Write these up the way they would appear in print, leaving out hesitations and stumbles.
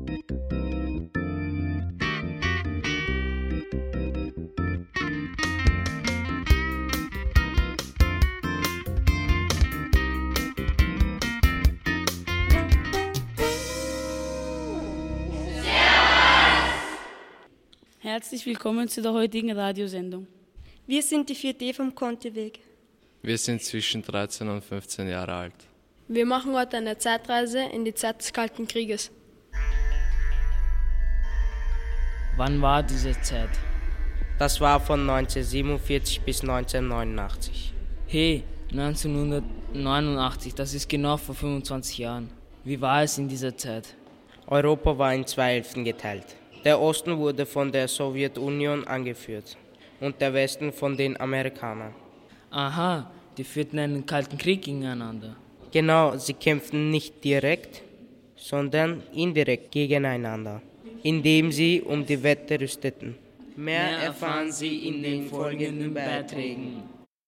Herzlich willkommen zu der heutigen Radiosendung. Wir sind die 4D vom Conti-Weg. Wir sind zwischen 13 und 15 Jahre alt. Wir machen heute eine Zeitreise in die Zeit des Kalten Krieges. Wann war diese Zeit? Das war von 1947 bis 1989. Hey, 1989, das ist genau vor 25 Jahren. Wie war es in dieser Zeit? Europa war in 2 Hälften geteilt. Der Osten wurde von der Sowjetunion angeführt und der Westen von den Amerikanern. Aha, die führten einen kalten Krieg gegeneinander. Genau, sie kämpften nicht direkt, sondern indirekt gegeneinander, indem sie um die Wette rüsteten. Mehr erfahren Sie in den folgenden Beiträgen.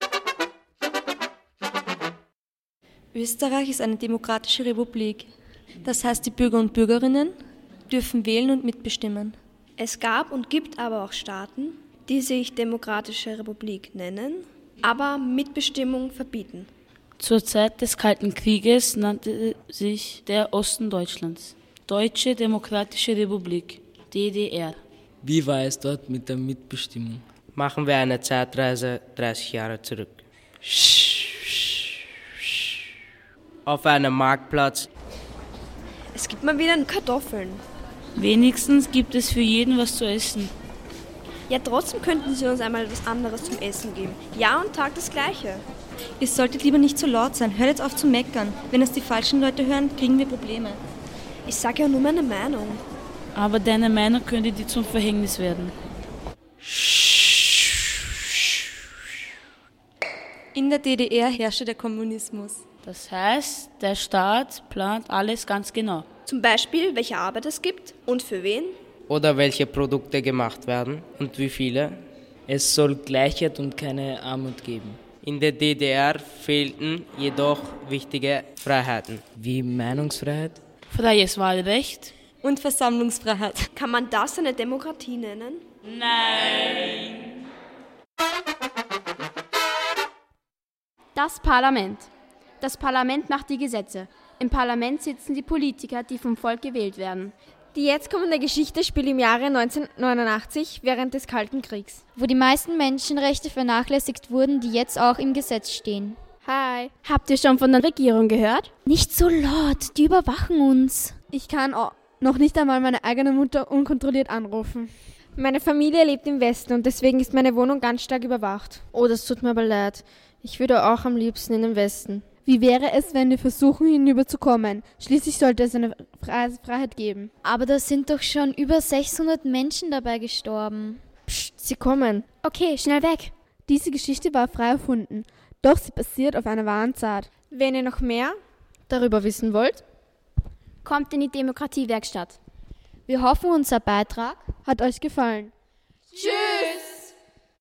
Österreich ist eine demokratische Republik. Das heißt, die Bürger und Bürgerinnen dürfen wählen und mitbestimmen. Es gab und gibt aber auch Staaten, die sich Demokratische Republik nennen, aber Mitbestimmung verbieten. Zur Zeit des Kalten Krieges nannte sich der Osten Deutschlands Deutsche Demokratische Republik, DDR. Wie war es dort mit der Mitbestimmung? Machen wir eine Zeitreise 30 Jahre zurück. Auf einem Marktplatz. Es gibt mal wieder Kartoffeln. Wenigstens gibt es für jeden was zu essen. Ja, trotzdem könnten Sie uns einmal etwas anderes zum Essen geben. Jahr und Tag das Gleiche. Ihr solltet lieber nicht so laut sein. Hört jetzt auf zu meckern. Wenn es die falschen Leute hören, kriegen wir Probleme. Ich sage ja nur meine Meinung. Aber deine Meinung könnte dir zum Verhängnis werden. In der DDR herrschte der Kommunismus. Das heißt, der Staat plant alles ganz genau. Zum Beispiel, welche Arbeit es gibt und für wen. Oder welche Produkte gemacht werden und wie viele. Es soll Gleichheit und keine Armut geben. In der DDR fehlten jedoch wichtige Freiheiten. Wie Meinungsfreiheit? Freies Wahlrecht. Und Versammlungsfreiheit. Kann man das eine Demokratie nennen? Nein. Das Parlament. Das Parlament macht die Gesetze. Im Parlament sitzen die Politiker, die vom Volk gewählt werden. Die jetzt kommende Geschichte spielt im Jahre 1989 während des Kalten Kriegs, wo die meisten Menschenrechte vernachlässigt wurden, die jetzt auch im Gesetz stehen. Hi. Habt ihr schon von der Regierung gehört? Nicht so laut, die überwachen uns. Ich kann noch nicht einmal meine eigene Mutter unkontrolliert anrufen. Meine Familie lebt im Westen und deswegen ist meine Wohnung ganz stark überwacht. Oh, das tut mir aber leid. Ich würde auch am liebsten in den Westen. Wie wäre es, wenn wir versuchen, hinüberzukommen? Schließlich sollte es eine Freiheit geben. Aber da sind doch schon über 600 Menschen dabei gestorben. Psst, sie kommen. Okay, schnell weg. Diese Geschichte war frei erfunden, doch sie basiert auf einer wahren Tat. Wenn ihr noch mehr darüber wissen wollt, kommt in die Demokratiewerkstatt. Wir hoffen, unser Beitrag hat euch gefallen. Tschüss!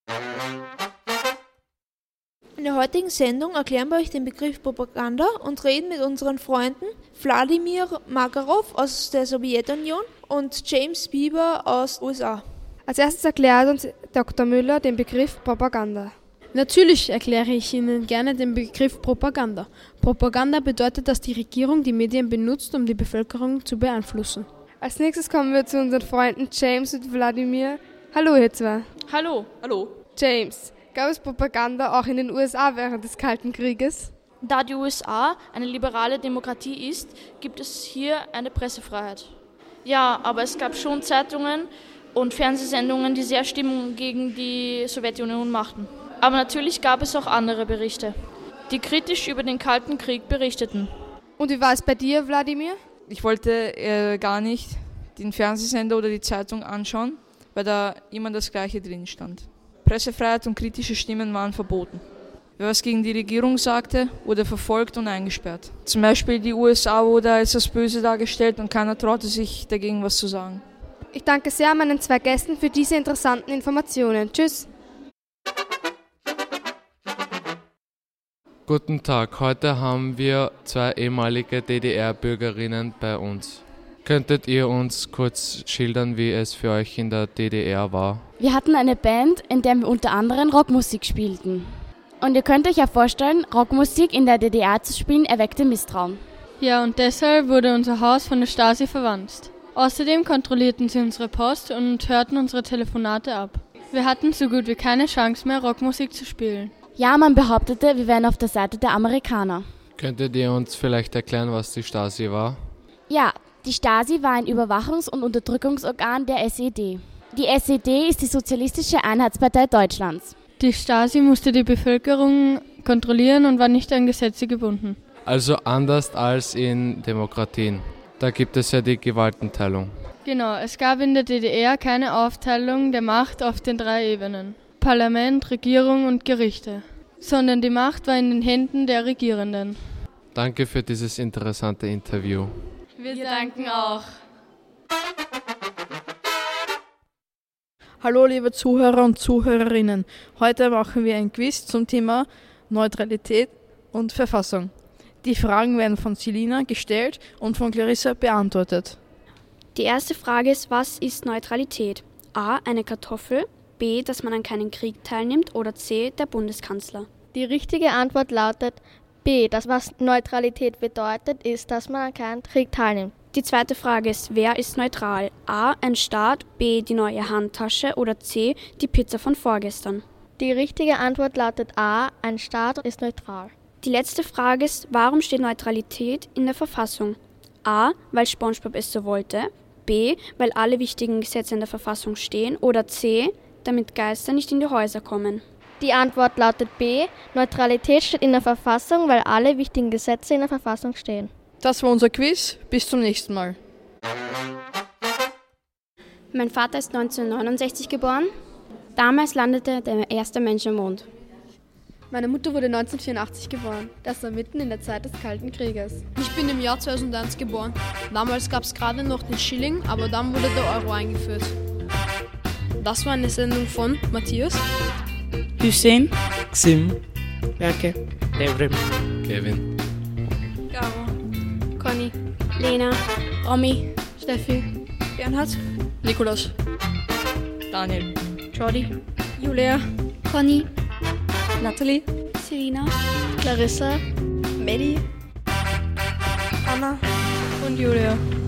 In der heutigen Sendung erklären wir euch den Begriff Propaganda und reden mit unseren Freunden Wladimir Makarov aus der Sowjetunion und James Bieber aus USA. Als erstes erklärt uns Dr. Müller den Begriff Propaganda. Natürlich erkläre ich Ihnen gerne den Begriff Propaganda. Propaganda bedeutet, dass die Regierung die Medien benutzt, um die Bevölkerung zu beeinflussen. Als nächstes kommen wir zu unseren Freunden James und Wladimir. Hallo ihr zwei. Hallo. Hallo. James, gab es Propaganda auch in den USA während des Kalten Krieges? Da die USA eine liberale Demokratie ist, gibt es hier eine Pressefreiheit. Ja, aber es gab schon Zeitungen und Fernsehsendungen, die sehr Stimmung gegen die Sowjetunion machten. Aber natürlich gab es auch andere Berichte, die kritisch über den Kalten Krieg berichteten. Und wie war es bei dir, Wladimir? Ich wollte gar nicht den Fernsehsender oder die Zeitung anschauen, weil da immer das Gleiche drin stand. Pressefreiheit und kritische Stimmen waren verboten. Wer was gegen die Regierung sagte, wurde verfolgt und eingesperrt. Zum Beispiel die USA wurde als das Böse dargestellt und keiner traute sich dagegen was zu sagen. Ich danke sehr meinen zwei Gästen für diese interessanten Informationen. Tschüss. Guten Tag, heute haben wir zwei ehemalige DDR-Bürgerinnen bei uns. Könntet ihr uns kurz schildern, wie es für euch in der DDR war? Wir hatten eine Band, in der wir unter anderem Rockmusik spielten. Und ihr könnt euch ja vorstellen, Rockmusik in der DDR zu spielen, erweckte Misstrauen. Ja, und deshalb wurde unser Haus von der Stasi verwanzt. Außerdem kontrollierten sie unsere Post und hörten unsere Telefonate ab. Wir hatten so gut wie keine Chance mehr, Rockmusik zu spielen. Ja, man behauptete, wir wären auf der Seite der Amerikaner. Könntet ihr uns vielleicht erklären, was die Stasi war? Ja, die Stasi war ein Überwachungs- und Unterdrückungsorgan der SED. Die SED ist die Sozialistische Einheitspartei Deutschlands. Die Stasi musste die Bevölkerung kontrollieren und war nicht an Gesetze gebunden. Also anders als in Demokratien. Da gibt es ja die Gewaltenteilung. Genau, es gab in der DDR keine Aufteilung der Macht auf den 3 Ebenen. Parlament, Regierung und Gerichte. Sondern die Macht war in den Händen der Regierenden. Danke für dieses interessante Interview. Wir danken auch. Hallo liebe Zuhörer und Zuhörerinnen. Heute machen wir ein Quiz zum Thema Neutralität und Verfassung. Die Fragen werden von Selina gestellt und von Clarissa beantwortet. Die erste Frage ist, was ist Neutralität? A. Eine Kartoffel, B. dass man an keinem Krieg teilnimmt oder C. der Bundeskanzler. Die richtige Antwort lautet B. Das, was Neutralität bedeutet, ist, dass man an keinem Krieg teilnimmt. Die zweite Frage ist, wer ist neutral? A. ein Staat, B. die neue Handtasche oder C. die Pizza von vorgestern. Die richtige Antwort lautet A. Ein Staat ist neutral. Die letzte Frage ist, warum steht Neutralität in der Verfassung? A. weil SpongeBob es so wollte, B. weil alle wichtigen Gesetze in der Verfassung stehen oder C. damit Geister nicht in die Häuser kommen. Die Antwort lautet B. Neutralität steht in der Verfassung, weil alle wichtigen Gesetze in der Verfassung stehen. Das war unser Quiz. Bis zum nächsten Mal. Mein Vater ist 1969 geboren. Damals landete der erste Mensch am Mond. Meine Mutter wurde 1984 geboren. Das war mitten in der Zeit des Kalten Krieges. Ich bin im Jahr 2001 geboren. Damals gab es gerade noch den Schilling, aber dann wurde der Euro eingeführt. Das war eine Sendung von Matthias, Hussein, Xim, Werke, Devrim, Kevin, Garo, Conny, Lena, Romy, Steffi, Bernhard, Nikolaus, Daniel, Jordi, Julia, Conny, Natalie, Selina, Clarissa, Medi, Anna und Julia.